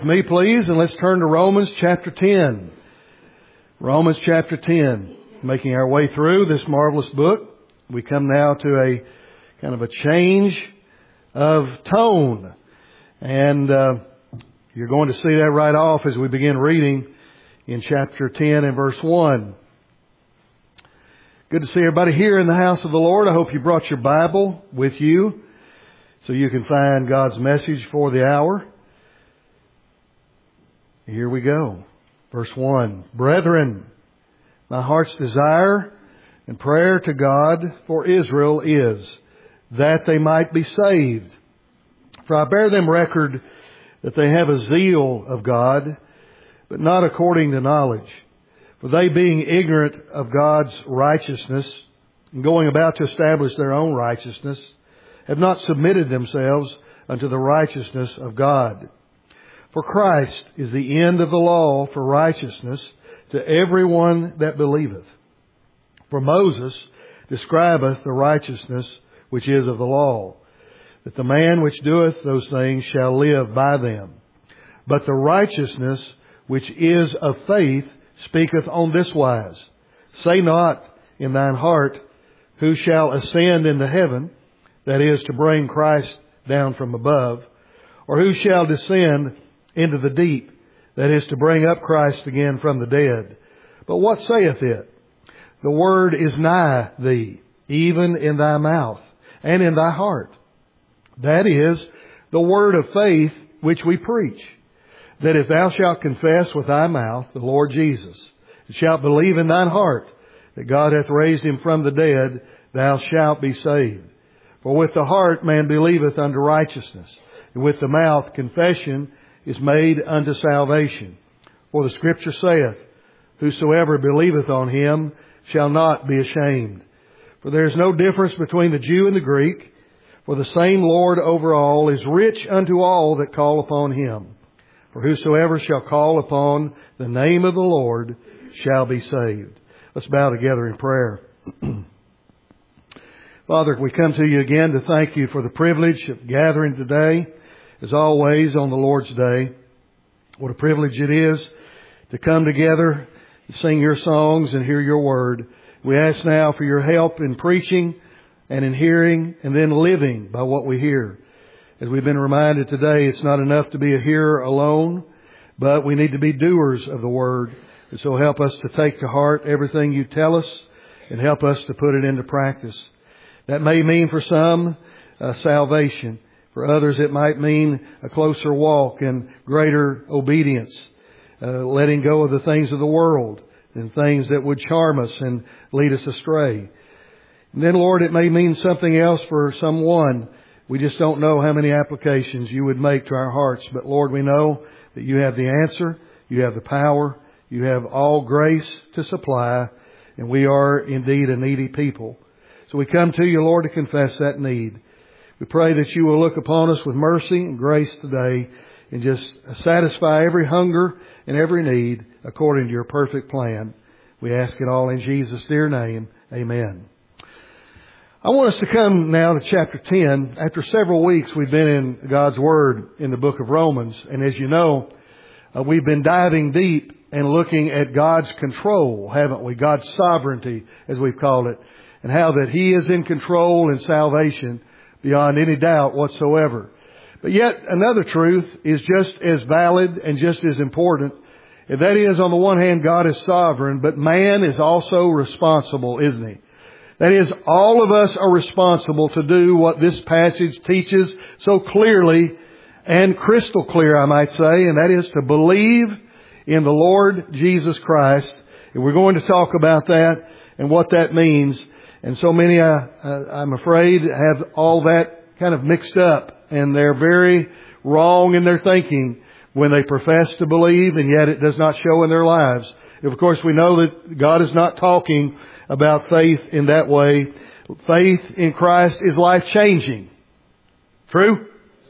Me, please, and let's turn to Romans chapter 10. Romans chapter 10. Making our way through this marvelous book, we come now to a kind of a change of tone. And you're going to see that right off as we begin reading in chapter 10 and verse 1. Good to see everybody here in the house of the Lord. I hope you brought your Bible with you so you can find God's message for the hour. Here we go. Verse 1. Brethren, my heart's desire and prayer to God for Israel is that they might be saved. For I bear them record that they have a zeal of God, but not according to knowledge. For they, being ignorant of God's righteousness and going about to establish their own righteousness, have not submitted themselves unto the righteousness of God. For Christ is the end of the law for righteousness to everyone that believeth. For Moses describeth the righteousness which is of the law, that the man which doeth those things shall live by them. But the righteousness which is of faith speaketh on this wise, say not in thine heart, who shall ascend into heaven, that is, to bring Christ down from above, or who shall descend into the deep, that is, to bring up Christ again from the dead. But what saith it? The word is nigh thee, even in thy mouth and in thy heart. That is the word of faith which we preach, that if thou shalt confess with thy mouth the Lord Jesus, and shalt believe in thine heart that God hath raised him from the dead, thou shalt be saved. For with the heart man believeth unto righteousness, and with the mouth confession is made unto salvation. For the Scripture saith, whosoever believeth on him shall not be ashamed. For there is no difference between the Jew and the Greek, for the same Lord over all is rich unto all that call upon him. For whosoever shall call upon the name of the Lord shall be saved. Let's bow together in prayer. Father, we come to you again to thank you for the privilege of gathering today, as always, on the Lord's Day. What a privilege it is to come together, to sing your songs and hear your word. We ask now for your help in preaching and in hearing and then living by what we hear. As we've been reminded today, it's not enough to be a hearer alone, but we need to be doers of the word. And so help us to take to heart everything you tell us and help us to put it into practice. That may mean for some salvation. For others, it might mean a closer walk and greater obedience, letting go of the things of the world and things that would charm us and lead us astray. And then, Lord, it may mean something else for someone. We just don't know how many applications you would make to our hearts. But, Lord, we know that you have the answer, you have the power, you have all grace to supply, and we are indeed a needy people. So we come to you, Lord, to confess that need. We pray that you will look upon us with mercy and grace today and just satisfy every hunger and every need according to your perfect plan. We ask it all in Jesus' dear name. Amen. I want us to come now to chapter 10. After several weeks, we've been in God's Word in the book of Romans. And as you know, we've been diving deep and looking at God's control, haven't we? God's sovereignty, as we've called it, and how that He is in control in salvation beyond any doubt whatsoever. But yet another truth is just as valid and just as important. And that is, on the one hand, God is sovereign, but man is also responsible, isn't he? That is, all of us are responsible to do what this passage teaches so clearly and crystal clear, I might say, and that is to believe in the Lord Jesus Christ. And we're going to talk about that and what that means. And so many, I'm afraid, have all that kind of mixed up, and they're very wrong in their thinking when they profess to believe, and yet it does not show in their lives. Of course, we know that God is not talking about faith in that way. Faith in Christ is life-changing. True?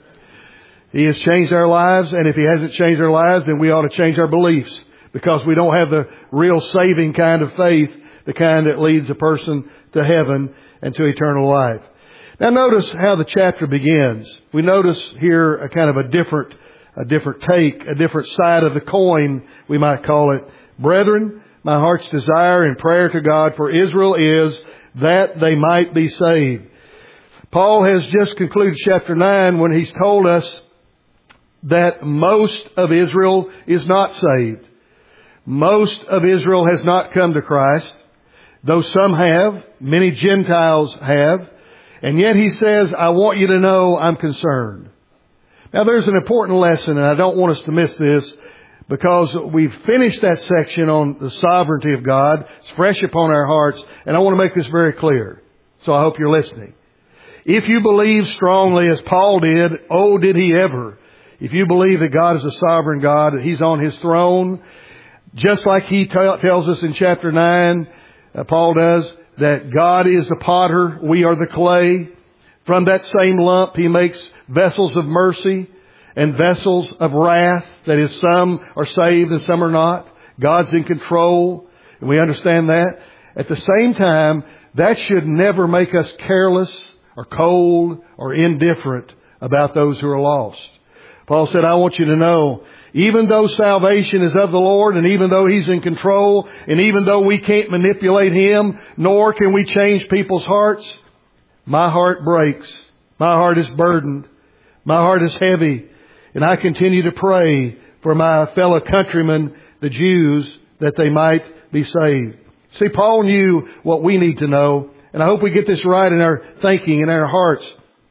He has changed our lives, and if He hasn't changed our lives, then we ought to change our beliefs, because we don't have the real saving kind of faith, the kind that leads a person to heaven and to eternal life. Now notice how the chapter begins. We notice here a kind of a different a different take, a different side of the coin, we might call it. Brethren, my heart's desire and prayer to God for Israel is that they might be saved. Paul has just concluded chapter 9 when he's told us that most of Israel is not saved. Most of Israel has not come to Christ, though some have, many Gentiles have, and yet he says, I want you to know I'm concerned. Now there's an important lesson, and I don't want us to miss this, because we've finished that section on the sovereignty of God. It's fresh upon our hearts, and I want to make this very clear. So I hope you're listening. If you believe strongly as Paul did, oh, did he ever. If you believe that God is a sovereign God, that He's on His throne, just like he tells us in chapter 9, Paul does, that God is the potter, we are the clay. From that same lump He makes vessels of mercy and vessels of wrath. That is, some are saved and some are not. God's in control, and we understand that. At the same time, that should never make us careless or cold or indifferent about those who are lost. Paul said, I want you to know, even though salvation is of the Lord, and even though He's in control, and even though we can't manipulate Him, nor can we change people's hearts, my heart breaks. My heart is burdened. My heart is heavy. And I continue to pray for my fellow countrymen, the Jews, that they might be saved. See, Paul knew what we need to know, and I hope we get this right in our thinking, in our hearts.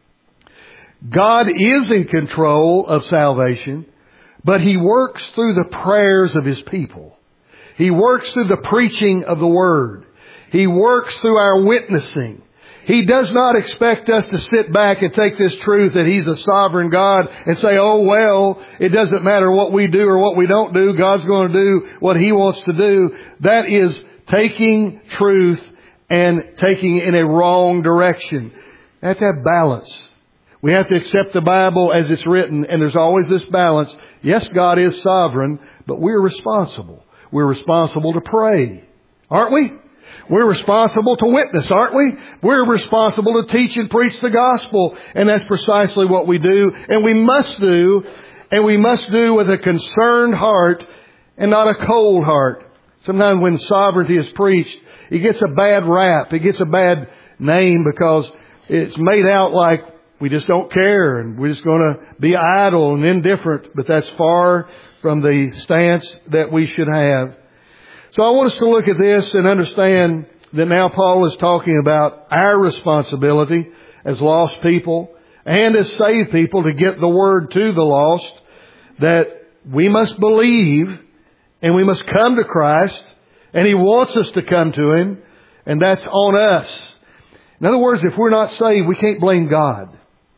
God is in control of salvation, but He works through the prayers of His people. He works through the preaching of the Word. He works through our witnessing. He does not expect us to sit back and take this truth that He's a sovereign God and say, oh, well, it doesn't matter what we do or what we don't do. God's going to do what He wants to do. That is taking truth and taking it in a wrong direction. We have to have balance. We have to accept the Bible as it's written, and there's always this balance. Yes, God is sovereign, but we're responsible. We're responsible to pray, aren't we? We're responsible to witness, aren't we? We're responsible to teach and preach the gospel. And that's precisely what we do. And we must do. And we must do with a concerned heart and not a cold heart. Sometimes when sovereignty is preached, it gets a bad rap. It gets a bad name because it's made out like we just don't care and we're just going to be idle and indifferent. But that's far from the stance that we should have. So I want us to look at this and understand that now Paul is talking about our responsibility as lost people and as saved people to get the word to the lost, that we must believe and we must come to Christ, and He wants us to come to Him, and that's on us. In other words, if we're not saved, we can't blame God.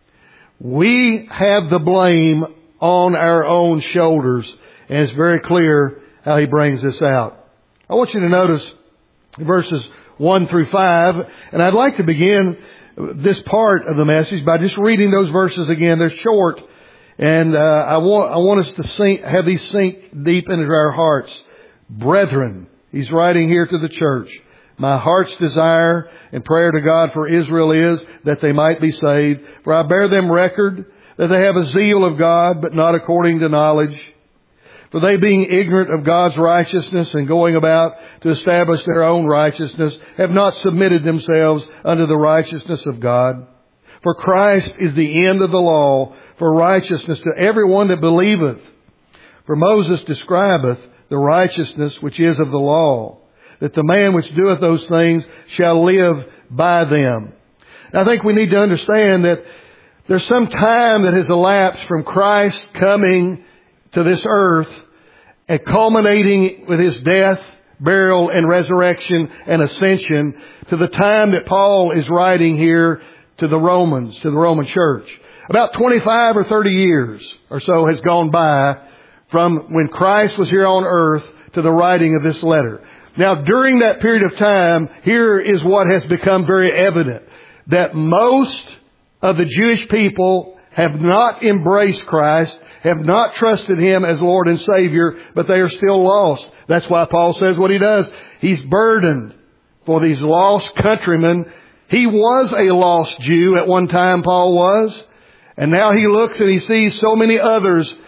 We have the blame on our own shoulders, and it's very clear how he brings this out. I want you to notice verses 1 through 5, and I'd like to begin this part of the message by just reading those verses again. They're short, and I want us to have these sink deep into our hearts. Brethren, he's writing here to the church, my heart's desire and prayer to God for Israel is that they might be saved. For I bear them record that they have a zeal of God, but not according to knowledge. For they, being ignorant of God's righteousness and going about to establish their own righteousness, have not submitted themselves unto the righteousness of God. For Christ is the end of the law for righteousness to everyone that believeth. For Moses describeth the righteousness which is of the law, that the man which doeth those things shall live by them. Now, I think we need to understand that there's some time that has elapsed from Christ coming to this earth and culminating with His death, burial, and resurrection and ascension to the time that Paul is writing here to the Romans, to the Roman church. About 25 or 30 years or so has gone by from when Christ was here on earth to the writing of this letter. Now, during that period of time, here is what has become very evident, that most of the Jewish people have not embraced Christ, have not trusted Him as Lord and Savior, but they are still lost. That's why Paul says what he does. He's burdened for these lost countrymen. He was a lost Jew at one time, Paul was. And now he looks and he sees so many others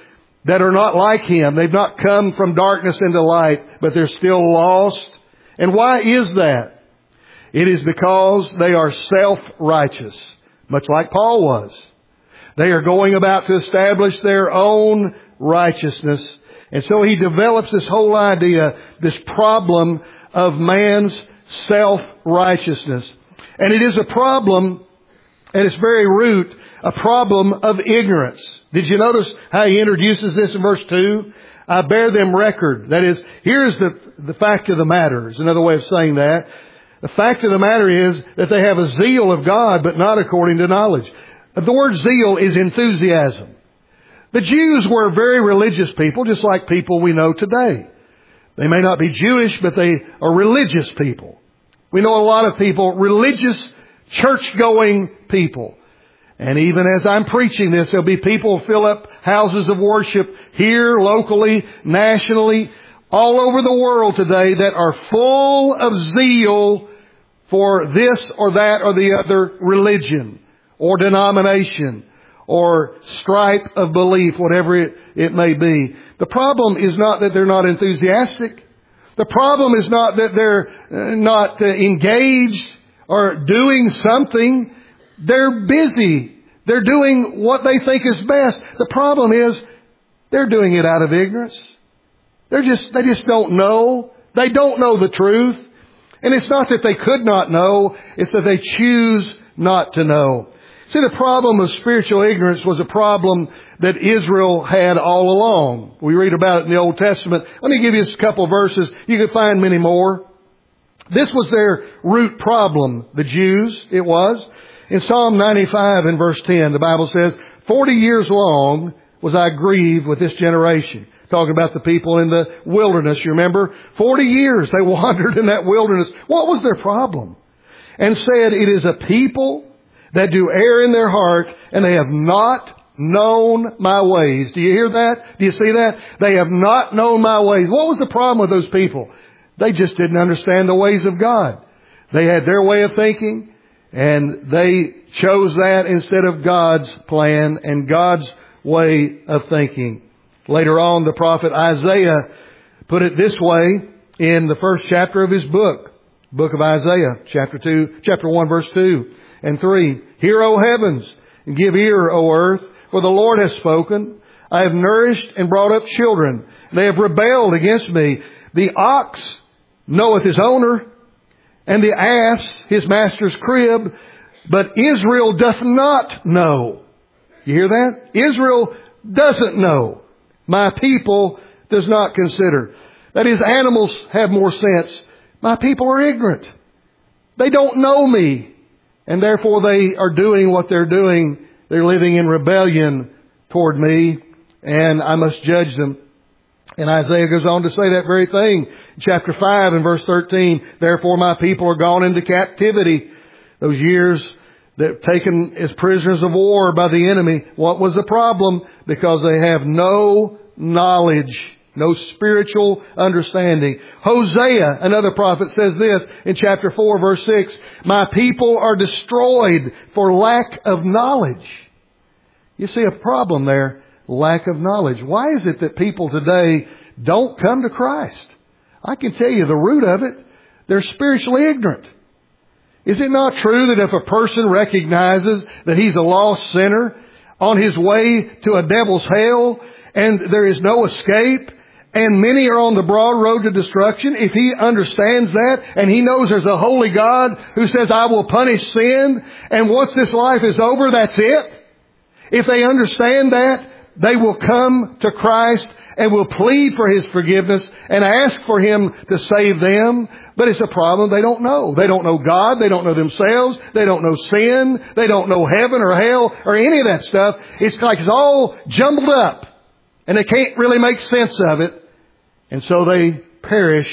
that are not like Him. They've not come from darkness into light, but they're still lost. And why is that? It is because they are self-righteous, much like Paul was. They are going about to establish their own righteousness. And so he develops this whole idea, this problem of man's self-righteousness. And it is a problem, at its very root, a problem of ignorance. Did you notice how he introduces this in verse 2? I bear them record. That is, here's the fact of the matter. Is another way of saying that. The fact of the matter is that they have a zeal of God, but not according to knowledge. The word zeal is enthusiasm. The Jews were very religious people, just like people we know today. They may not be Jewish, but they are religious people. We know a lot of people, religious, church-going people. And even as I'm preaching this, there'll be people who fill up houses of worship here, locally, nationally, all over the world today that are full of zeal for this or that or the other religion or denomination or stripe of belief, whatever it may be. The problem is not that they're not enthusiastic. The problem is not that they're not engaged or doing something. They're busy. They're doing what they think is best. The problem is they're doing it out of ignorance. They just don't know. They don't know the truth. And it's not that they could not know. It's that they choose not to know. See, the problem of spiritual ignorance was a problem that Israel had all along. We read about it in the Old Testament. Let me give you a couple of verses. You can find many more. This was their root problem, the Jews, it was. In Psalm 95 in verse 10, the Bible says, 40 years long was I grieved with this generation. Talking about the people in the wilderness, you remember? 40 years they wandered in that wilderness. What was their problem? And said, it is a people that do err in their heart, and they have not known my ways. Do you hear that? Do you see that? They have not known my ways. What was the problem with those people? They just didn't understand the ways of God. They had their way of thinking, and they chose that instead of God's plan and God's way of thinking. Later on, the prophet Isaiah put it this way in the first chapter of his book of Isaiah, chapter 1, verse 2 and 3. Hear, O heavens, and give ear, O earth, for the Lord has spoken. I have nourished and brought up children. They have rebelled against me. The ox knoweth his owner, and the ass his master's crib, but Israel doth not know. You hear that? Israel doesn't know. My people does not consider. That is, animals have more sense. My people are ignorant. They don't know me. And therefore they are doing what they're doing. They're living in rebellion toward me. And I must judge them. And Isaiah goes on to say that very thing. Chapter 5 and verse 13. Therefore my people are gone into captivity. Those years that taken as prisoners of war by the enemy. What was the problem? Because they have no knowledge, no spiritual understanding. Hosea, another prophet, says this in chapter 4, verse 6. My people are destroyed for lack of knowledge. You see a problem there. Lack of knowledge. Why is it that people today don't come to Christ? I can tell you the root of it. They're spiritually ignorant. Is it not true that if a person recognizes that he's a lost sinner on his way to a devil's hell and there is no escape and many are on the broad road to destruction, if he understands that and he knows there's a holy God who says, I will punish sin, and once this life is over, that's it. If they understand that, they will come to Christ and will plead for His forgiveness and ask for Him to save them. But it's a problem they don't know. They don't know God. They don't know themselves. They don't know sin. They don't know heaven or hell or any of that stuff. It's like it's all jumbled up. And they can't really make sense of it. And so they perish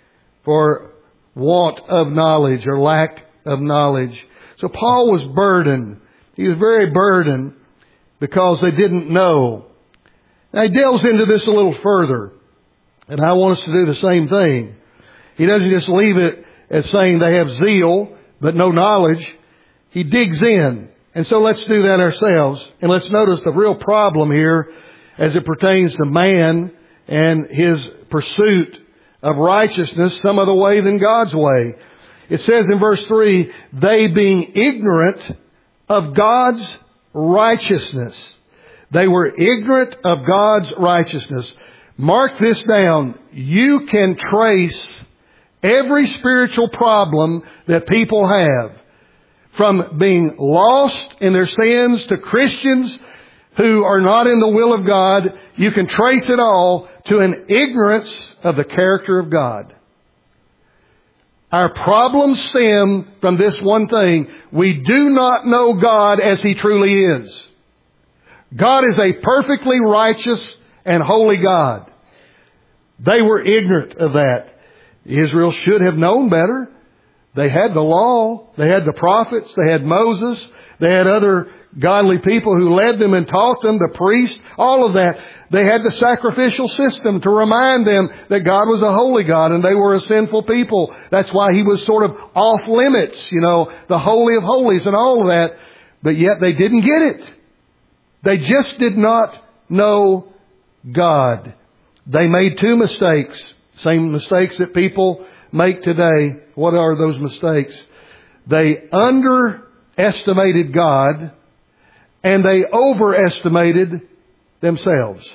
for want of knowledge or lack of knowledge. So Paul was burdened. He was very burdened because they didn't know. Now he delves into this a little further. And I want us to do the same thing. He doesn't just leave it as saying they have zeal but no knowledge. He digs in. And so let's do that ourselves. And let's notice the real problem here as it pertains to man and his pursuit of righteousness some other way than God's way. It says in verse 3, they being ignorant of God's righteousness. They were ignorant of God's righteousness. Mark this down. You can trace every spiritual problem that people have, from being lost in their sins to Christians who are not in the will of God. You can trace it all to an ignorance of the character of God. Our problems stem from this one thing. We do not know God as He truly is. God is a perfectly righteous and holy God. They were ignorant of that. Israel should have known better. They had the law. They had the prophets. They had Moses. They had other godly people who led them and taught them, the priests, all of that. They had the sacrificial system to remind them that God was a holy God and they were a sinful people. That's why He was sort of off limits, the Holy of Holies and all of that. But yet they didn't get it. They just did not know God. They made two mistakes, same mistakes that people make today. What are those mistakes? They underestimated God and they overestimated themselves.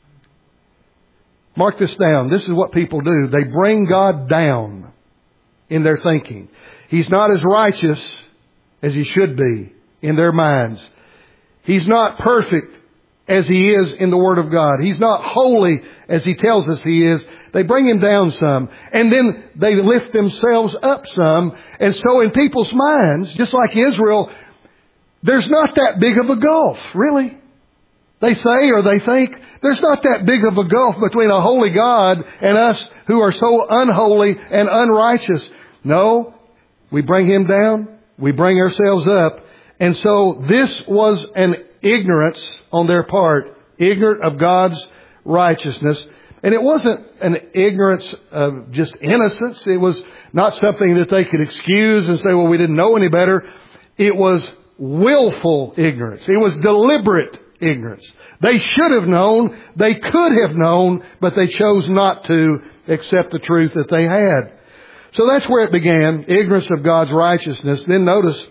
Mark this down. This is what people do. They bring God down in their thinking. He's not as righteous as He should be in their minds. He's not perfect as He is in the Word of God. He's not holy as He tells us He is. They bring Him down some. And then they lift themselves up some. And so in people's minds, just like Israel, there's not that big of a gulf, really. They say or they think there's not that big of a gulf between a holy God and us who are so unholy and unrighteous. No, we bring Him down. We bring ourselves up. And so this was an ignorance on their part, ignorant of God's righteousness. And it wasn't an ignorance of just innocence. It was not something that they could excuse and say, well, we didn't know any better. It was willful ignorance. It was deliberate ignorance. They should have known. They could have known, but they chose not to accept the truth that they had. So that's where it began, ignorance of God's righteousness. Then notice,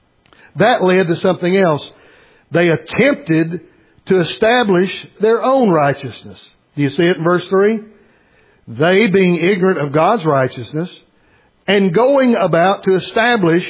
that led to something else. They attempted to establish their own righteousness. Do you see it in verse 3? They, being ignorant of God's righteousness and going about to establish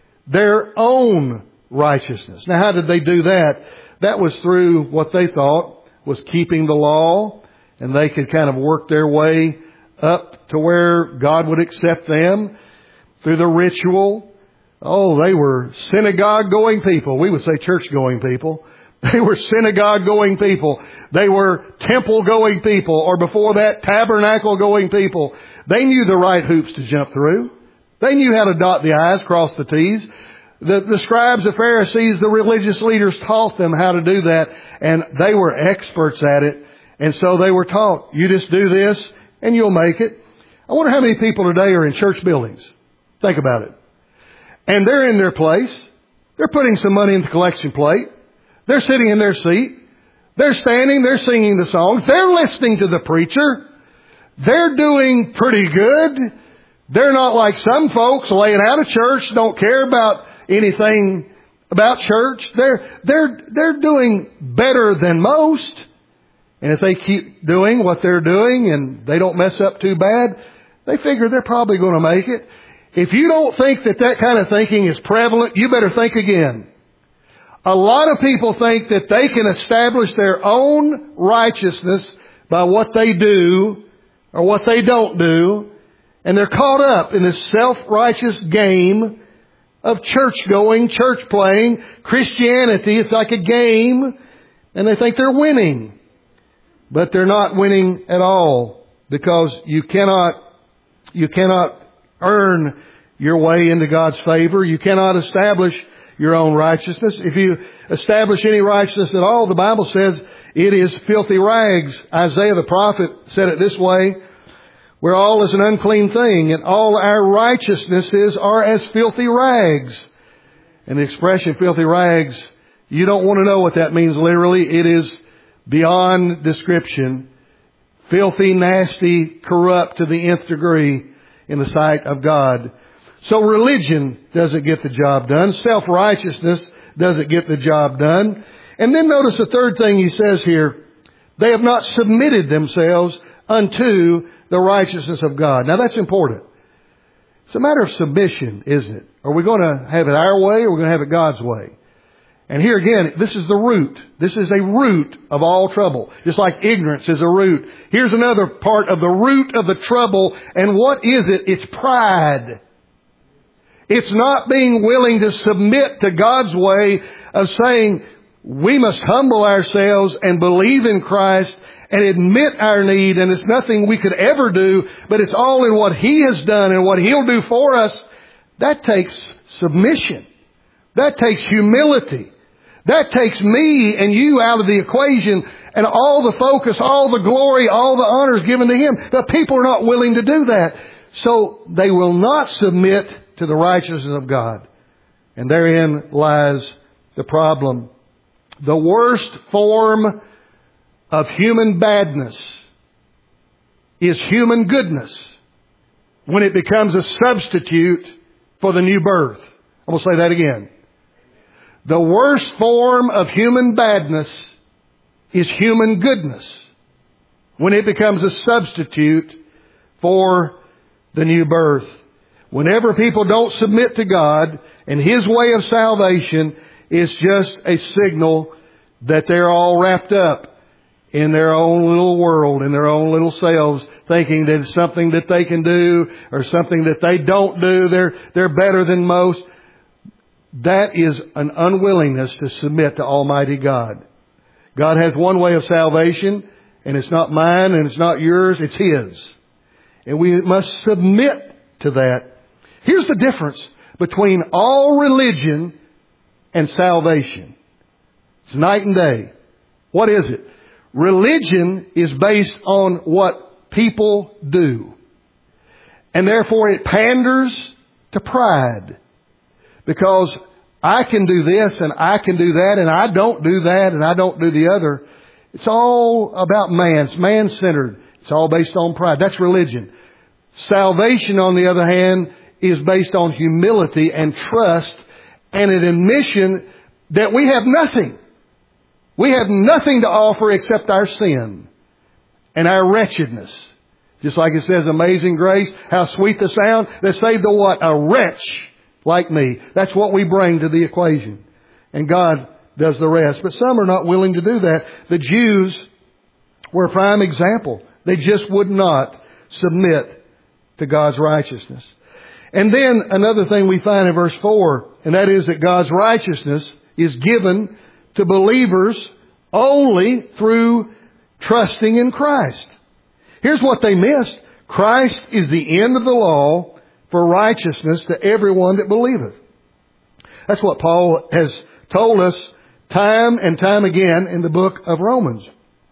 their own righteousness. Now, how did they do that? That was through what they thought was keeping the law, and they could kind of work their way up to where God would accept them through the ritual. Oh, they were synagogue-going people. We would say church-going people. They were synagogue-going people. They were temple-going people, or before that, tabernacle-going people. They knew the right hoops to jump through. They knew how to dot the I's, cross the T's. The scribes, the Pharisees, the religious leaders taught them how to do that, and they were experts at it. And so they were taught, you just do this, and you'll make it. I wonder how many people today are in church buildings. Think about it. And they're in their place. They're putting some money in the collection plate. They're sitting in their seat. They're standing. They're singing the songs. They're listening to the preacher. They're doing pretty good. They're not like some folks laying out of church, don't care about anything about church. They're doing better than most. And if they keep doing what they're doing and they don't mess up too bad, they figure they're probably going to make it. If you don't think that kind of thinking is prevalent, you better think again. A lot of people think that they can establish their own righteousness by what they do or what they don't do. And they're caught up in this self-righteous game of church-going, church-playing, Christianity. It's like a game, and they think they're winning. But they're not winning at all, because you cannot earn your way into God's favor. You cannot establish your own righteousness. If you establish any righteousness at all, the Bible says it is filthy rags. Isaiah the prophet said it this way, where all is an unclean thing, and all our righteousnesses are as filthy rags. And the expression filthy rags, you don't want to know what that means literally. It is beyond description, filthy, nasty, corrupt to the nth degree in the sight of God. So religion doesn't get the job done. Self-righteousness doesn't get the job done. And then notice the third thing he says here. They have not submitted themselves unto the righteousness of God. Now that's important. It's a matter of submission, isn't it? Are we going to have it our way or are we going to have it God's way? And here again, this is the root. This is a root of all trouble. Just like ignorance is a root. Here's another part of the root of the trouble. And what is it? It's pride. It's not being willing to submit to God's way of saying we must humble ourselves and believe in Christ and admit our need. And it's nothing we could ever do, but it's all in what He has done and what He'll do for us. That takes submission. That takes humility. That takes me and you out of the equation, and all the focus, all the glory, all the honor is given to Him. But people are not willing to do that. So they will not submit to the righteousness of God. And therein lies the problem. The worst form of human badness is human goodness when it becomes a substitute for the new birth. I'm going to say that again. The worst form of human badness is human goodness when it becomes a substitute for the new birth. Whenever people don't submit to God and His way of salvation, it's just a signal that they're all wrapped up in their own little world, in their own little selves, thinking that it's something that they can do or something that they don't do. They're better than most. That is an unwillingness to submit to Almighty God. God has one way of salvation, and it's not mine and it's not yours, it's His. And we must submit to that. Here's the difference between all religion and salvation. It's night and day. What is it? Religion is based on what people do. And therefore it panders to pride. Because I can do this and I can do that and I don't do that and I don't do the other. It's all about man. It's man-centered. It's all based on pride. That's religion. Salvation, on the other hand, is based on humility and trust and an admission that we have nothing. We have nothing to offer except our sin and our wretchedness. Just like it says, Amazing Grace, how sweet the sound that saved a what? A wretch like me. That's what we bring to the equation. And God does the rest. But some are not willing to do that. The Jews were a prime example. They just would not submit to God's righteousness. And then another thing we find in verse 4, and that is that God's righteousness is given to believers only through trusting in Christ. Here's what they missed. Christ is the end of the law for righteousness to everyone that believeth. That's what Paul has told us time and time again in the book of Romans.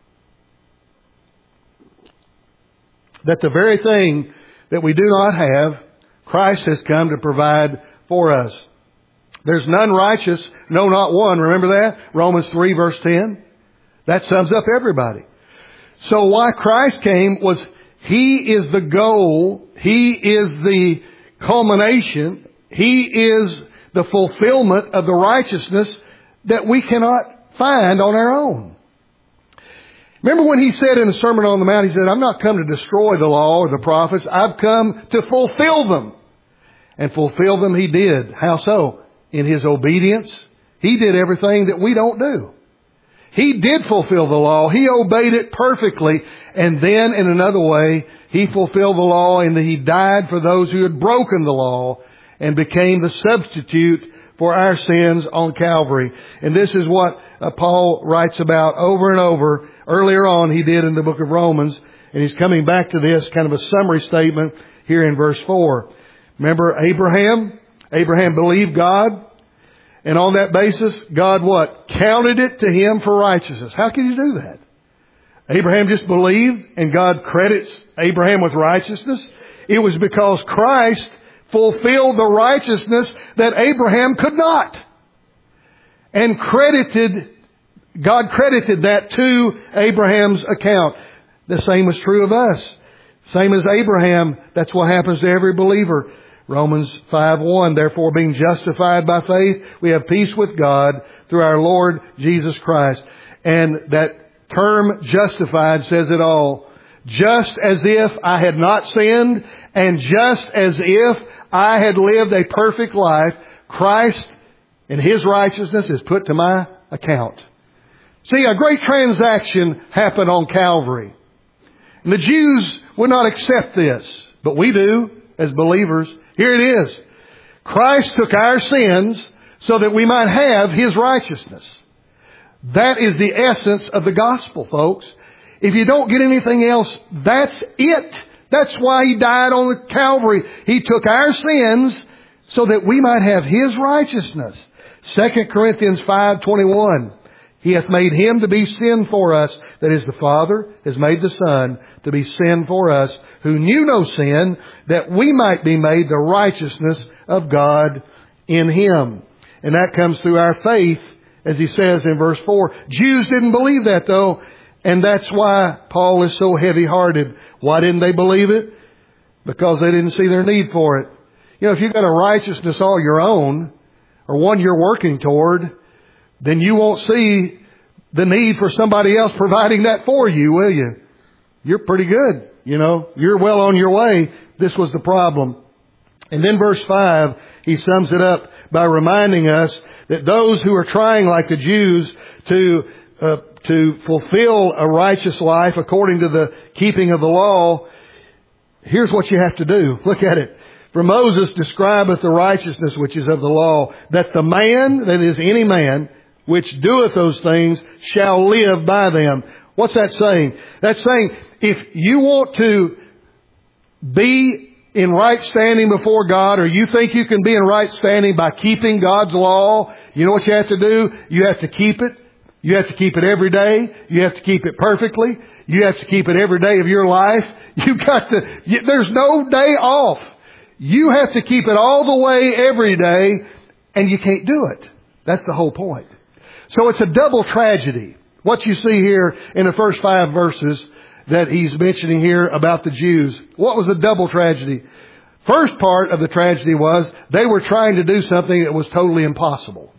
That the very thing that we do not have, Christ has come to provide for us. There's none righteous, no, not one. Remember that? Romans 3 verse 10. That sums up everybody. So why Christ came was He is the goal. He is the culmination. He is the fulfillment of the righteousness that we cannot find on our own. Remember when He said in the Sermon on the Mount, He said, I'm not come to destroy the law or the prophets. I've come to fulfill them. And fulfill them He did. How so? In His obedience. He did everything that we don't do. He did fulfill the law. He obeyed it perfectly. And then in another way, He fulfilled the law in that He died for those who had broken the law and became the substitute for our sins on Calvary. And this is what Paul writes about over and over. Earlier on he did in the book of Romans. And he's coming back to this kind of a summary statement here in verse 4. Remember Abraham? Abraham believed God. And on that basis, God what? Counted it to him for righteousness. How can you do that? Abraham just believed and God credits Abraham with righteousness. It was because Christ fulfilled the righteousness that Abraham could not. And credited God credited that to Abraham's account. The same was true of us. Same as Abraham, that's what happens to every believer. Romans 5:1, therefore being justified by faith, we have peace with God through our Lord Jesus Christ. And that term justified says it all. Just as if I had not sinned, and just as if I had lived a perfect life, Christ and His righteousness is put to my account. See, a great transaction happened on Calvary. And the Jews would not accept this, but we do as believers. Here it is. Christ took our sins so that we might have His righteousness. That is the essence of the gospel, folks. If you don't get anything else, that's it. That's why He died on the Calvary. He took our sins so that we might have His righteousness. 2 Corinthians 5:21. He hath made Him to be sin for us. That is, the Father has made the Son to be sin for us, who knew no sin, that we might be made the righteousness of God in Him. And that comes through our faith, as he says in verse 4. Jews didn't believe that, though. And that's why Paul is so heavy-hearted. Why didn't they believe it? Because they didn't see their need for it. You know, if you've got a righteousness all your own, or one you're working toward, then you won't see the need for somebody else providing that for you, will you? You're pretty good. You know, you're well on your way. This was the problem. And then verse 5, he sums it up by reminding us that those who are trying, like the Jews, to fulfill a righteous life according to the keeping of the law, here's what you have to do. Look at it. For Moses describeth the righteousness which is of the law, that the man, that is any man, which doeth those things, shall live by them. What's that saying? That's saying, if you want to be in right standing before God, or you think you can be in right standing by keeping God's law, you know what you have to do? You have to keep it. You have to keep it every day. You have to keep it perfectly. You have to keep it every day of your life. There's no day off. You have to keep it all the way every day, and you can't do it. That's the whole point. So it's a double tragedy. What you see here in the first 5 verses that he's mentioning here about the Jews. What was the double tragedy? First part of the tragedy was they were trying to do something that was totally impossible.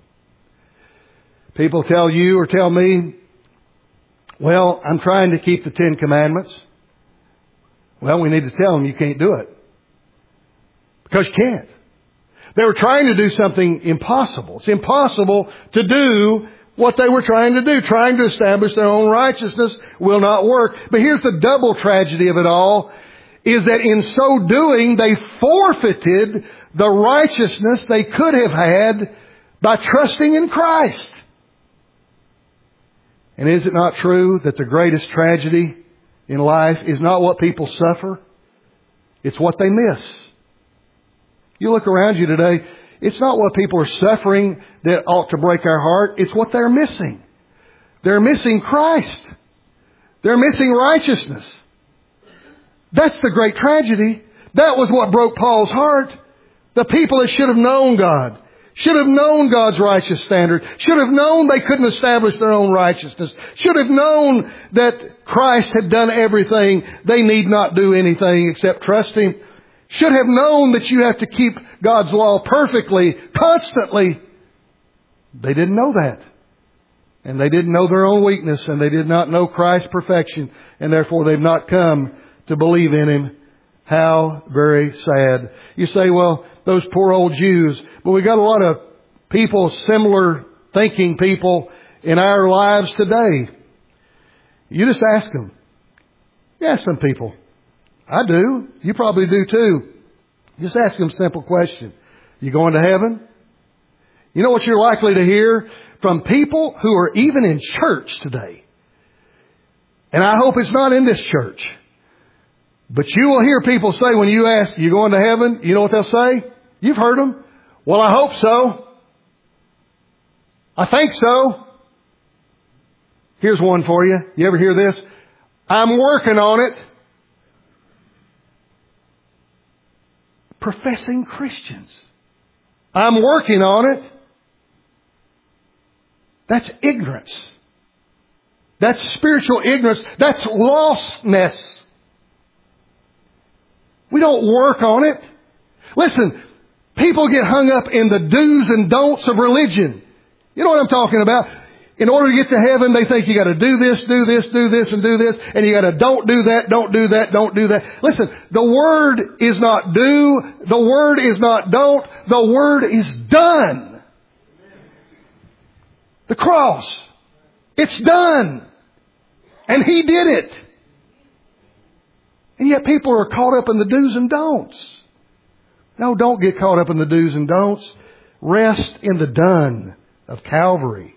People tell you or tell me, well, I'm trying to keep the 10 Commandments. Well, we need to tell them you can't do it. Because you can't. They were trying to do something impossible. It's impossible to do what they were trying to do. Trying to establish their own righteousness will not work. But here's the double tragedy of it all, is that in so doing, they forfeited the righteousness they could have had by trusting in Christ. And is it not true that the greatest tragedy in life is not what people suffer? It's what they miss. You look around you today, it's not what people are suffering that ought to break our heart. It's what they're missing. They're missing Christ. They're missing righteousness. That's the great tragedy. That was what broke Paul's heart. The people that should have known God, should have known God's righteous standard, should have known they couldn't establish their own righteousness, should have known that Christ had done everything. They need not do anything except trust Him. Should have known that you have to keep God's law perfectly, constantly. They didn't know that. And they didn't know their own weakness, and they did not know Christ's perfection, and therefore they've not come to believe in Him. How very sad. You say, well, those poor old Jews. But we got a lot of people, similar thinking people in our lives today. You just ask them. You ask some people. I do. You probably do too. Just ask them a simple question. You going to heaven? You know what you're likely to hear from people who are even in church today? And I hope it's not in this church. But you will hear people say when you ask, you going to heaven? You know what they'll say? You've heard them. Well, I hope so. I think so. Here's one for you. You ever hear this? I'm working on it. Professing Christians. I'm working on it. That's ignorance. That's spiritual ignorance. That's lostness. We don't work on it. Listen, people get hung up in the do's and don'ts of religion. You know what I'm talking about? In order to get to heaven, they think you got to do this, do this, do this, and do this, and you got to don't do that, don't do that, don't do that. Listen, the Word is not do, the Word is not don't, the Word is done. The cross. It's done. And He did it. And yet people are caught up in the do's and don'ts. No, don't get caught up in the do's and don'ts. Rest in the done of Calvary.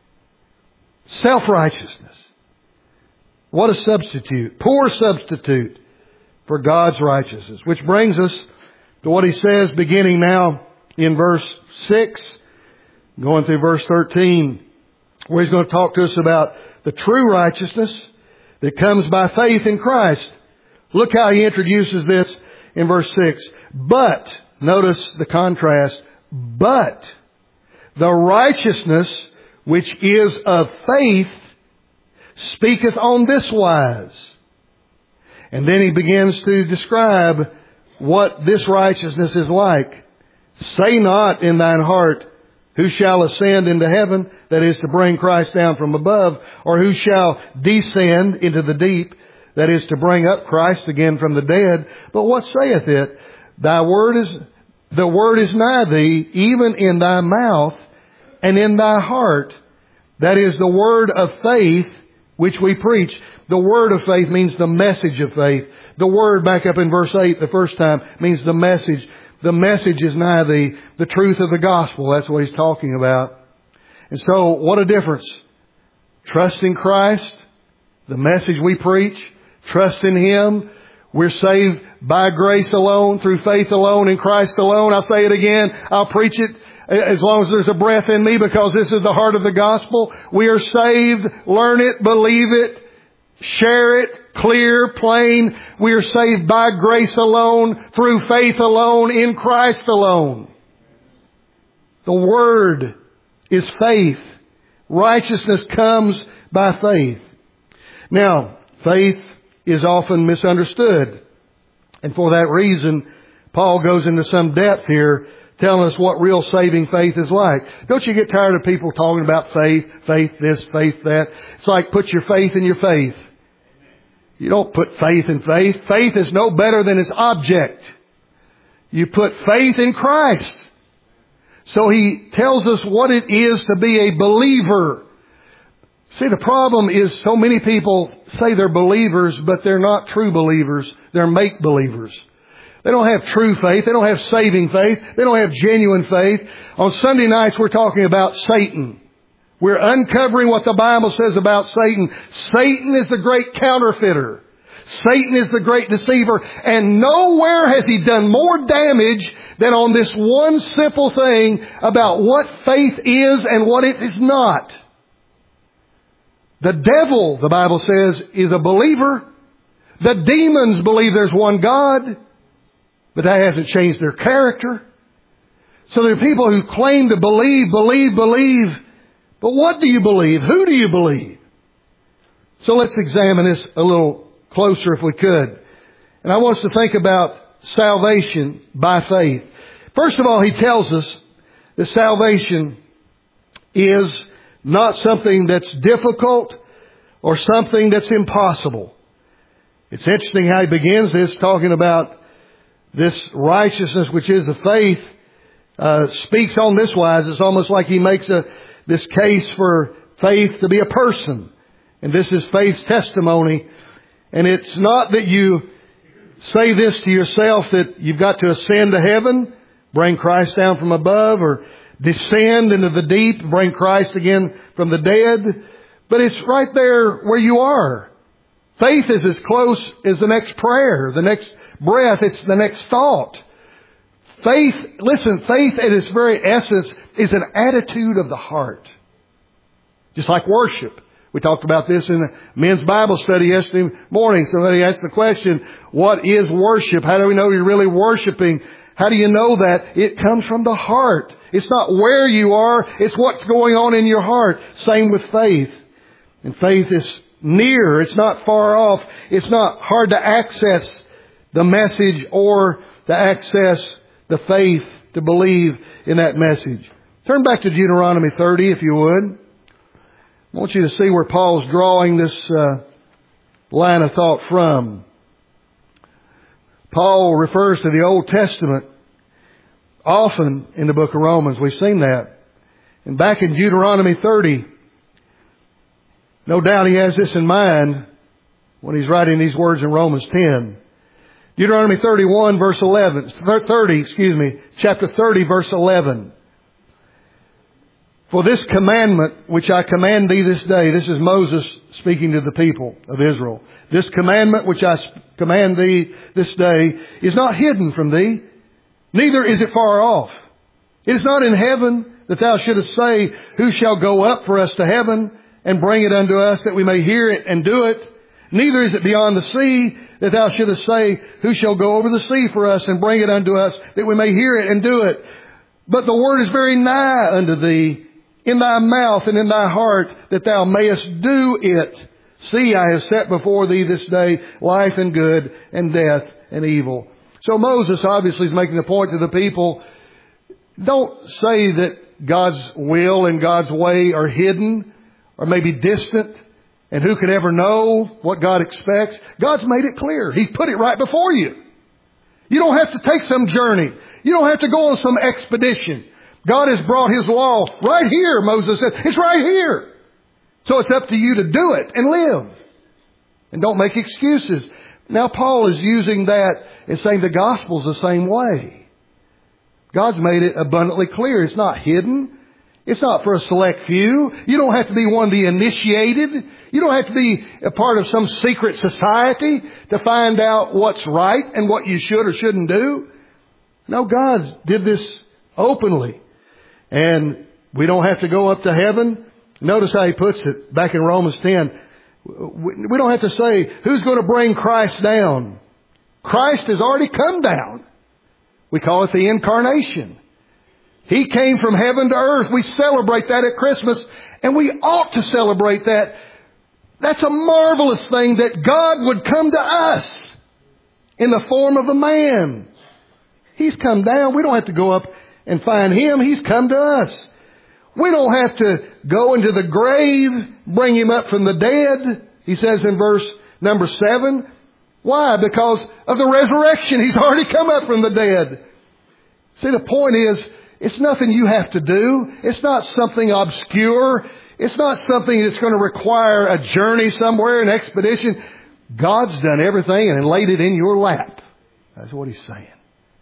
Self-righteousness. What a substitute. Poor substitute for God's righteousness. Which brings us to what he says beginning now in verse 6, going through verse 13, where he's going to talk to us about the true righteousness that comes by faith in Christ. Look how he introduces this in verse 6. But, notice the contrast, but the righteousness which is of faith speaketh on this wise. And then he begins to describe what this righteousness is like. Say not in thine heart, who shall ascend into heaven, that is to bring Christ down from above, or who shall descend into the deep, that is to bring up Christ again from the dead. But what saith it? The word is nigh thee, even in thy mouth and in thy heart. That is the word of faith which we preach. The word of faith means the message of faith. The word, back up in verse 8 the first time, means the message. The message is nigh thee, the truth of the gospel. That's what he's talking about. And so, what a difference. Trust in Christ, the message we preach. Trust in Him. We're saved by grace alone, through faith alone, in Christ alone. I'll say it again. I'll preach it as long as there's a breath in me, because this is the heart of the gospel. We are saved. Learn it, believe it, share it, clear, plain. We are saved by grace alone, through faith alone, in Christ alone. The Word is faith. Righteousness comes by faith. Now, faith is often misunderstood. And for that reason, Paul goes into some depth here, telling us what real saving faith is like. Don't you get tired of people talking about faith, faith this, faith that? It's like put your faith in your faith. You don't put faith in faith. Faith is no better than its object. You put faith in Christ. So he tells us what it is to be a believer. See, the problem is so many people say they're believers, but they're not true believers. They're make-believers. They don't have true faith. They don't have saving faith. They don't have genuine faith. On Sunday nights, we're talking about Satan. We're uncovering what the Bible says about Satan. Satan is the great counterfeiter. Satan is the great deceiver. And nowhere has he done more damage than on this one simple thing about what faith is and what it is not. The devil, the Bible says, is a believer. The demons believe there's one God, but that hasn't changed their character. So there are people who claim to believe. But what do you believe? Who do you believe? So let's examine this a little closer if we could. And I want us to think about salvation by faith. First of all, he tells us that salvation is not something that's difficult or something that's impossible. It's interesting how he begins this talking about this righteousness which is of faith, speaks on this wise. It's almost like he makes this case for faith to be a person. And this is faith's testimony. And it's not that you say this to yourself that you've got to ascend to heaven, bring Christ down from above, or descend into the deep, bring Christ again from the dead. But it's right there where you are. Faith is as close as the next prayer, the next breath. It's the next thought. Faith, listen, faith at its very essence is an attitude of the heart. Just like worship. We talked about this in the men's Bible study yesterday morning. Somebody asked the question, what is worship? How do we know you're really worshiping? How do you know that? It comes from the heart. It's not where you are. It's what's going on in your heart. Same with faith. And faith is near. It's not far off. It's not hard to access the message or to access the faith to believe in that message. Turn back to Deuteronomy 30 if you would. I want you to see where Paul's drawing this line of thought from. Paul refers to the Old Testament often in the book of Romans. We've seen that. And back in Deuteronomy 30, no doubt he has this in mind when he's writing these words in Romans 10. Deuteronomy 31 verse 11, chapter 30 verse 11. For this commandment which I command thee this day, this is Moses speaking to the people of Israel. This commandment which I command thee this day is not hidden from thee, neither is it far off. It is not in heaven that thou shouldest say, who shall go up for us to heaven and bring it unto us that we may hear it and do it? Neither is it beyond the sea that thou shouldest say, who shall go over the sea for us and bring it unto us that we may hear it and do it? But the word is very nigh unto thee, in thy mouth and in thy heart, that thou mayest do it. See, I have set before thee this day life and good, and death and evil. So Moses obviously is making the point to the people, don't say that God's will and God's way are hidden or maybe distant, and who could ever know what God expects. God's made it clear. He's put it right before you. You don't have to take some journey. You don't have to go on some expedition. God has brought His law right here, Moses said. It's right here. So it's up to you to do it and live. And don't make excuses. Now Paul is using that and saying the gospel's the same way. God's made it abundantly clear. It's not hidden. It's not for a select few. You don't have to be one of the initiated. You don't have to be a part of some secret society to find out what's right and what you should or shouldn't do. No, God did this openly. And we don't have to go up to heaven. Notice how he puts it back in Romans 10. We don't have to say, who's going to bring Christ down? Christ has already come down. We call it the incarnation. He came from heaven to earth. We celebrate that at Christmas, and we ought to celebrate that. That's a marvelous thing that God would come to us in the form of a man. He's come down. We don't have to go up and find Him. He's come to us. We don't have to go into the grave, bring Him up from the dead. He says in verse number 7. Why? Because of the resurrection. He's already come up from the dead. See, the point is, it's nothing you have to do. It's not something obscure. It's not something that's going to require a journey somewhere, an expedition. God's done everything and laid it in your lap. That's what He's saying.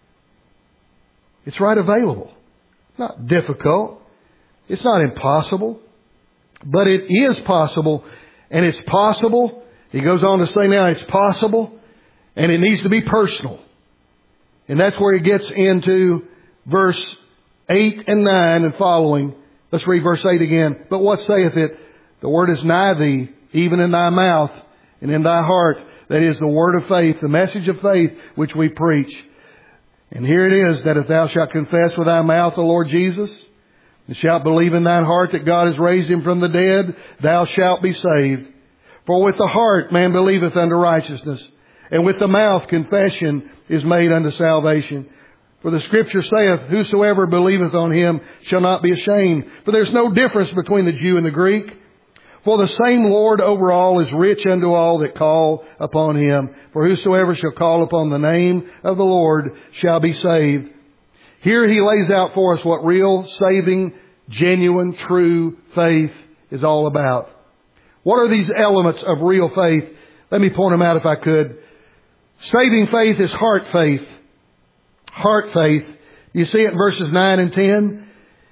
It's right available. It's not difficult. It's not impossible. But it is possible. And it's possible. He goes on to say now it's possible. And it needs to be personal. And that's where he gets into verse 8 and 9 and following. Let's read verse 8 again. But what saith it? The word is nigh thee, even in thy mouth and in thy heart. That is the word of faith, the message of faith which we preach. And here it is, that if thou shalt confess with thy mouth the Lord Jesus, and shalt believe in thine heart that God has raised Him from the dead, thou shalt be saved. For with the heart man believeth unto righteousness, and with the mouth confession is made unto salvation. For the Scripture saith, whosoever believeth on Him shall not be ashamed. For there's no difference between the Jew and the Greek. For the same Lord over all is rich unto all that call upon Him. For whosoever shall call upon the name of the Lord shall be saved. Here he lays out for us what real, saving, genuine, true faith is all about. What are these elements of real faith? Let me point them out if I could. Saving faith is heart faith. Heart faith. You see it in verses 9 and 10.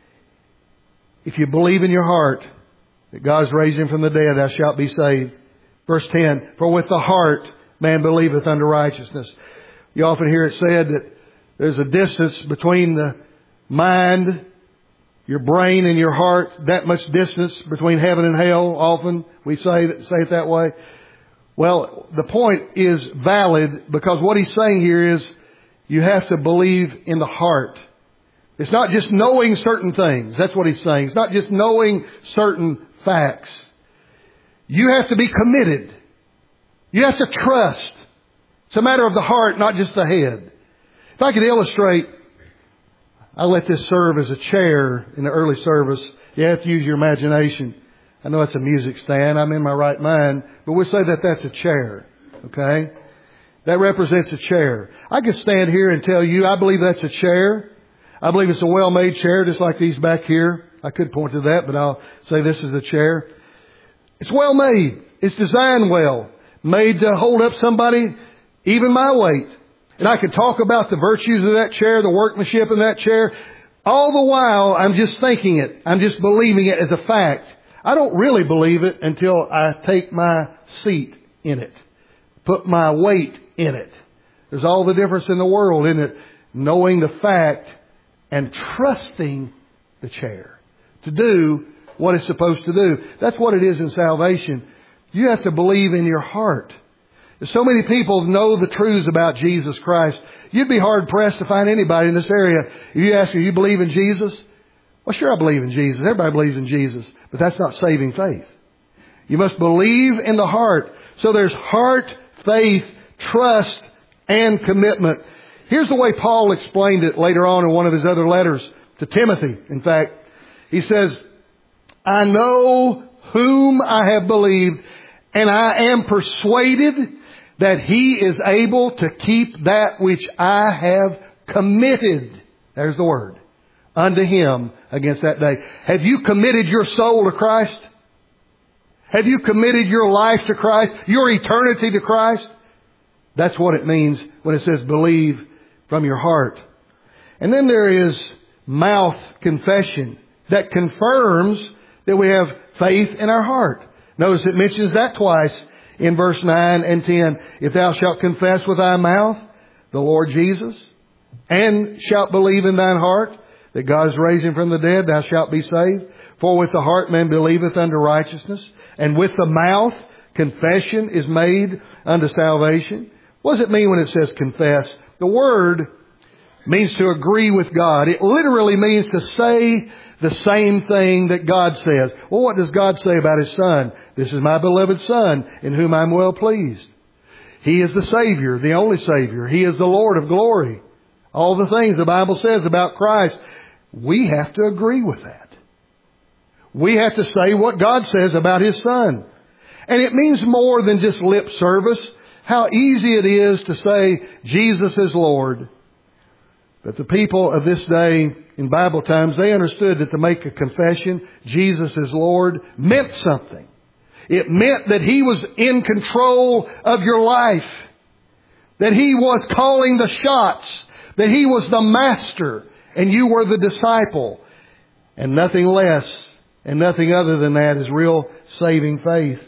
If you believe in your heart that God has raised Him from the dead, thou shalt be saved. Verse 10, for with the heart man believeth unto righteousness. You often hear it said that there's a distance between the mind, your brain, and your heart. That much distance between heaven and hell. Often we say it that way. Well, the point is valid because what he's saying here is you have to believe in the heart. It's not just knowing certain things. That's what he's saying. It's not just knowing certain facts. You have to be committed. You have to trust. It's a matter of the heart, not just the head. If I could illustrate, I let this serve as a chair in the early service. You have to use your imagination. I know it's a music stand. I'm in my right mind. But we'll say that that's a chair. Okay? That represents a chair. I could stand here and tell you, I believe that's a chair. I believe it's a well-made chair, just like these back here. I could point to that, but I'll say this is a chair. It's well made. It's designed well. Made to hold up somebody, even my weight. And I could talk about the virtues of that chair, the workmanship in that chair. All the while, I'm just thinking it. I'm just believing it as a fact. I don't really believe it until I take my seat in it. Put my weight in it. There's all the difference in the world, isn't it? Knowing the fact and trusting the chair to do what it's supposed to do. That's what it is in salvation. You have to believe in your heart. So many people know the truths about Jesus Christ. You'd be hard pressed to find anybody in this area. If you ask them, you believe in Jesus? Well, sure, I believe in Jesus. Everybody believes in Jesus. But that's not saving faith. You must believe in the heart. So there's heart, faith, trust, and commitment. Here's the way Paul explained it later on in one of his other letters to Timothy. In fact, he says, I know whom I have believed, and I am persuaded that He is able to keep that which I have committed. There's the word. Unto Him against that day. Have you committed your soul to Christ? Have you committed your life to Christ? Your eternity to Christ? That's what it means when it says believe from your heart. And then there is mouth confession that confirms that we have faith in our heart. Notice it mentions that twice in verse 9 and 10. If thou shalt confess with thy mouth the Lord Jesus, and shalt believe in thine heart that God is raised Him from the dead, thou shalt be saved. For with the heart man believeth unto righteousness, and with the mouth confession is made unto salvation. What does it mean when it says confess? The word means to agree with God. It literally means to say the same thing that God says. Well, what does God say about His Son? This is my beloved Son, in whom I'm well pleased. He is the Savior, the only Savior. He is the Lord of glory. All the things the Bible says about Christ, we have to agree with that. We have to say what God says about His Son. And it means more than just lip service. How easy it is to say Jesus is Lord. But the people of this day, in Bible times, they understood that to make a confession, Jesus is Lord, meant something. It meant that He was in control of your life. That He was calling the shots. That He was the master and you were the disciple. And nothing less and nothing other than that is real saving faith.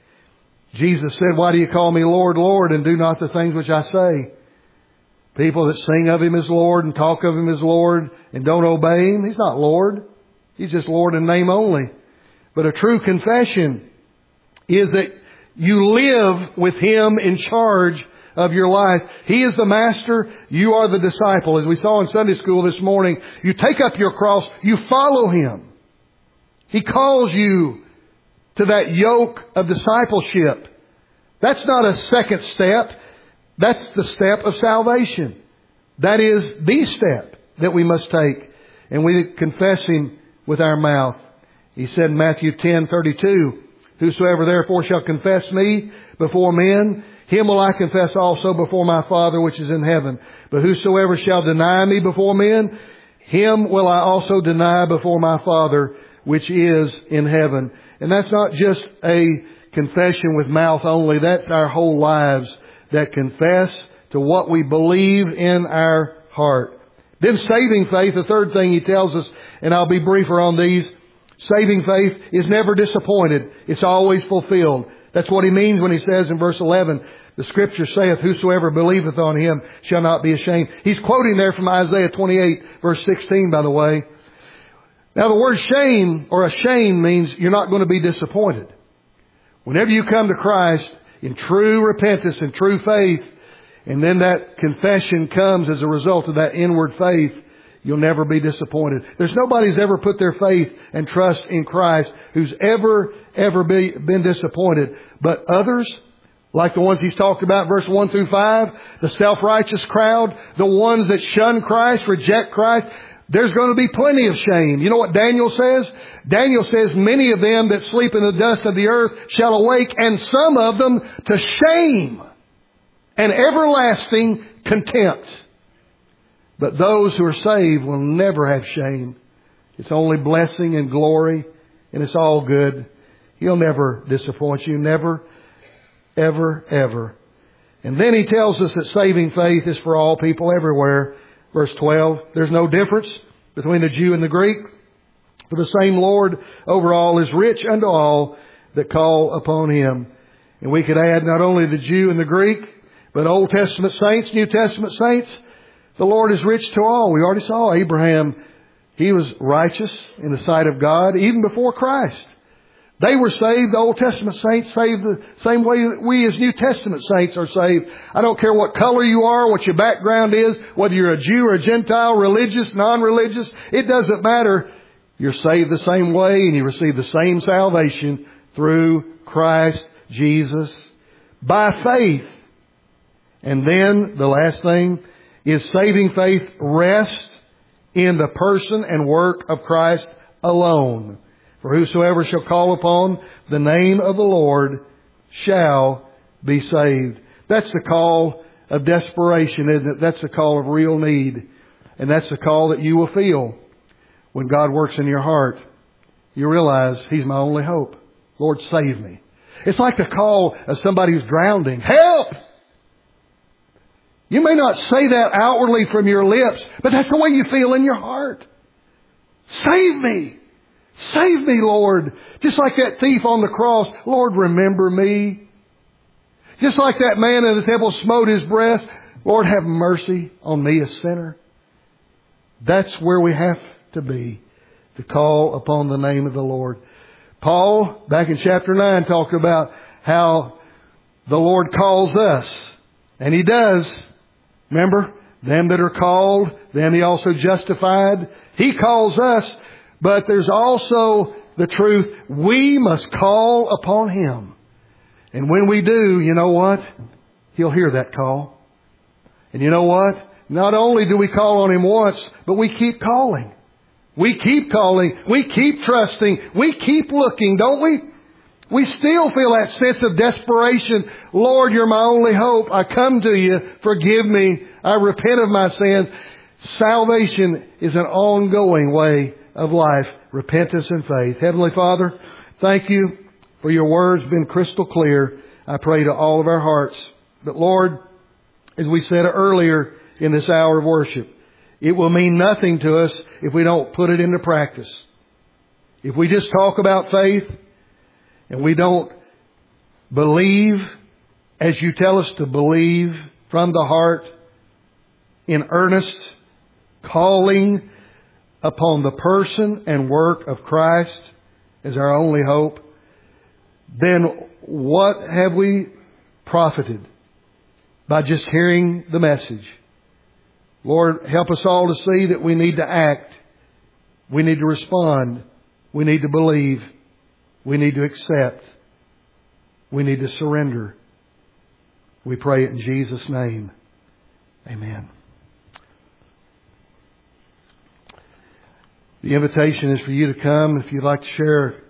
Jesus said, why do you call me Lord, Lord, and do not the things which I say? People that sing of Him as Lord and talk of Him as Lord and don't obey Him, He's not Lord. He's just Lord in name only. But a true confession is that you live with Him in charge of your life. He is the master. You are the disciple. As we saw in Sunday school this morning, you take up your cross. You follow Him. He calls you to that yoke of discipleship. That's not a second step. That's the step of salvation. That is the step that we must take. And we confess Him with our mouth. He said in Matthew 10:32, whosoever therefore shall confess me before men, him will I confess also before my Father which is in heaven. But whosoever shall deny me before men, him will I also deny before my Father which is in heaven. And that's not just a confession with mouth only. That's our whole lives that confess to what we believe in our heart. Then saving faith, the third thing he tells us, and I'll be briefer on these, saving faith is never disappointed. It's always fulfilled. That's what he means when he says in verse 11, the Scripture saith, whosoever believeth on Him shall not be ashamed. He's quoting there from Isaiah 28, verse 16, by the way. Now the word shame or ashamed means you're not going to be disappointed. Whenever you come to Christ in true repentance and true faith, and then that confession comes as a result of that inward faith, you'll never be disappointed. There's nobody who's ever put their faith and trust in Christ who's ever been disappointed. But others, like the ones he's talked about, verse 1 through 5, the self-righteous crowd, the ones that shun Christ, reject Christ, there's going to be plenty of shame. You know what Daniel says? Daniel says, many of them that sleep in the dust of the earth shall awake, and some of them to shame and everlasting contempt. But those who are saved will never have shame. It's only blessing and glory, and it's all good. He'll never disappoint you. Never, ever, ever. And then he tells us that saving faith is for all people everywhere. Verse 12, there's no difference between the Jew and the Greek. For the same Lord over all is rich unto all that call upon Him. And we could add not only the Jew and the Greek, but Old Testament saints, New Testament saints. The Lord is rich to all. We already saw Abraham. He was righteous in the sight of God even before Christ. They were saved. The Old Testament saints saved the same way that we as New Testament saints are saved. I don't care what color you are, what your background is, whether you're a Jew or a Gentile, religious, non-religious. It doesn't matter. You're saved the same way and you receive the same salvation through Christ Jesus by faith. And then the last thing is saving faith rests in the person and work of Christ alone. For whosoever shall call upon the name of the Lord shall be saved. That's the call of desperation, isn't it? That's the call of real need. And that's the call that you will feel when God works in your heart. You realize He's my only hope. Lord, save me. It's like the call of somebody who's drowning. Help! You may not say that outwardly from your lips, but that's the way you feel in your heart. Save me! Save me, Lord. Just like that thief on the cross. Lord, remember me. Just like that man in the temple smote his breast. Lord, have mercy on me, a sinner. That's where we have to be, to call upon the name of the Lord. Paul, back in chapter 9, talked about how the Lord calls us. And He does. Remember, them that are called, them He also justified. He calls us. But there's also the truth. We must call upon Him. And when we do, you know what? He'll hear that call. And you know what? Not only do we call on Him once, but we keep calling. We keep calling. We keep trusting. We keep looking, don't we? We still feel that sense of desperation. Lord, You're my only hope. I come to You. Forgive me. I repent of my sins. Salvation is an ongoing way of life, repentance and faith. Heavenly Father, thank You for Your words been crystal clear. I pray to all of our hearts. But Lord, as we said earlier in this hour of worship, it will mean nothing to us if we don't put it into practice. If we just talk about faith and we don't believe as You tell us to believe from the heart in earnest, calling upon the person and work of Christ as our only hope, then what have we profited by just hearing the message? Lord, help us all to see that we need to act. We need to respond. We need to believe. We need to accept. We need to surrender. We pray it in Jesus' name. Amen. The invitation is for you to come if you'd like to share